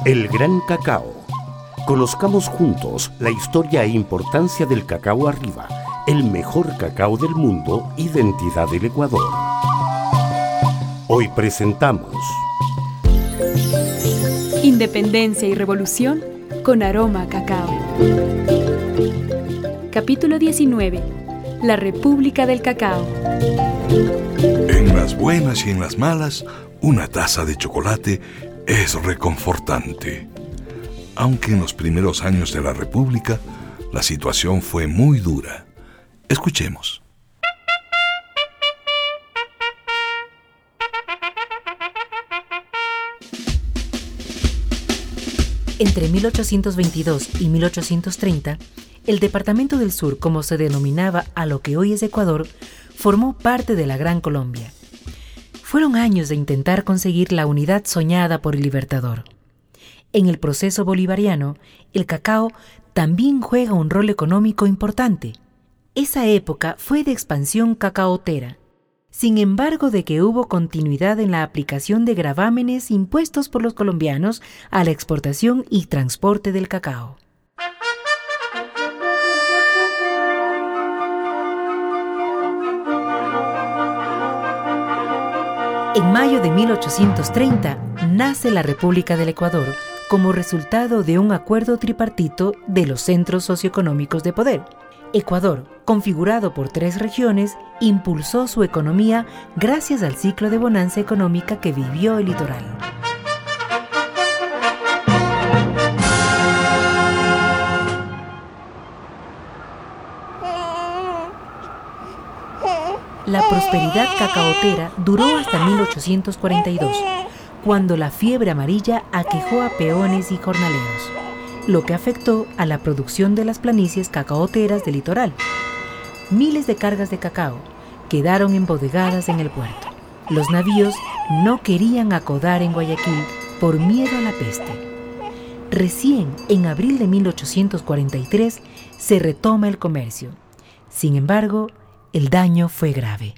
El gran cacao. Conozcamos juntos la historia e importancia del cacao arriba, el mejor cacao del mundo, identidad del Ecuador. Hoy presentamos Independencia y Revolución con aroma a cacao. Capítulo 19. La República del Cacao. En las buenas y en las malas, una taza de chocolate es reconfortante. Aunque en los primeros años de la República, la situación fue muy dura. Escuchemos. Entre 1822 y 1830, el Departamento del Sur, como se denominaba a lo que hoy es Ecuador, formó parte de la Gran Colombia. Fueron años de intentar conseguir la unidad soñada por el Libertador. En el proceso bolivariano, el cacao también juega un rol económico importante. Esa época fue de expansión cacaotera. Sin embargo, de que hubo continuidad en la aplicación de gravámenes impuestos por los colombianos a la exportación y transporte del cacao. En mayo de 1830 nace la República del Ecuador como resultado de un acuerdo tripartito de los centros socioeconómicos de poder. Ecuador, configurado por 3 regiones, impulsó su economía gracias al ciclo de bonanza económica que vivió el litoral. La prosperidad cacaotera duró hasta 1842, cuando la fiebre amarilla aquejó a peones y jornaleros, lo que afectó a la producción de las planicies cacaoteras del litoral. Miles de cargas de cacao quedaron embodegadas en el puerto. Los navíos no querían acodar en Guayaquil por miedo a la peste. Recién en abril de 1843 se retoma el comercio. Sin embargo, el daño fue grave.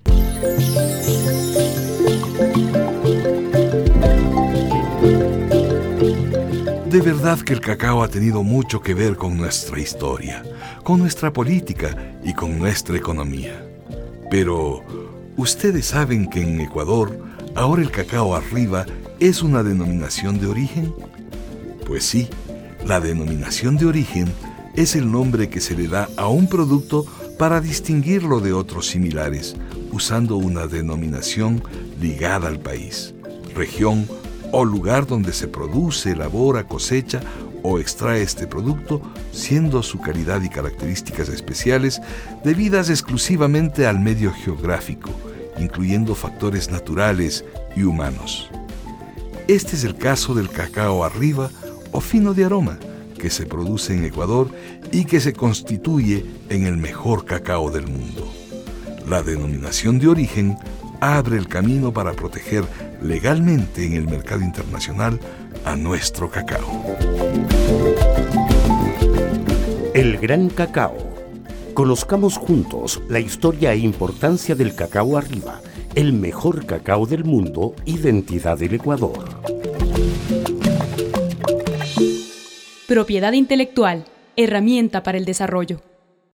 De verdad que el cacao ha tenido mucho que ver con nuestra historia, con nuestra política y con nuestra economía. Pero, ¿ustedes saben que en Ecuador ahora el cacao arriba es una denominación de origen? Pues sí, la denominación de origen es el nombre que se le da a un producto para distinguirlo de otros similares, usando una denominación ligada al país, región o lugar donde se produce, elabora, cosecha o extrae este producto, siendo su calidad y características especiales debidas exclusivamente al medio geográfico, incluyendo factores naturales y humanos. Este es el caso del cacao arriba o fino de aroma, que se produce en Ecuador y que se constituye en el mejor cacao del mundo. La denominación de origen abre el camino para proteger legalmente en el mercado internacional a nuestro cacao. El gran cacao. Conozcamos juntos la historia e importancia del cacao arriba, el mejor cacao del mundo, identidad del Ecuador. Propiedad intelectual, herramienta para el desarrollo.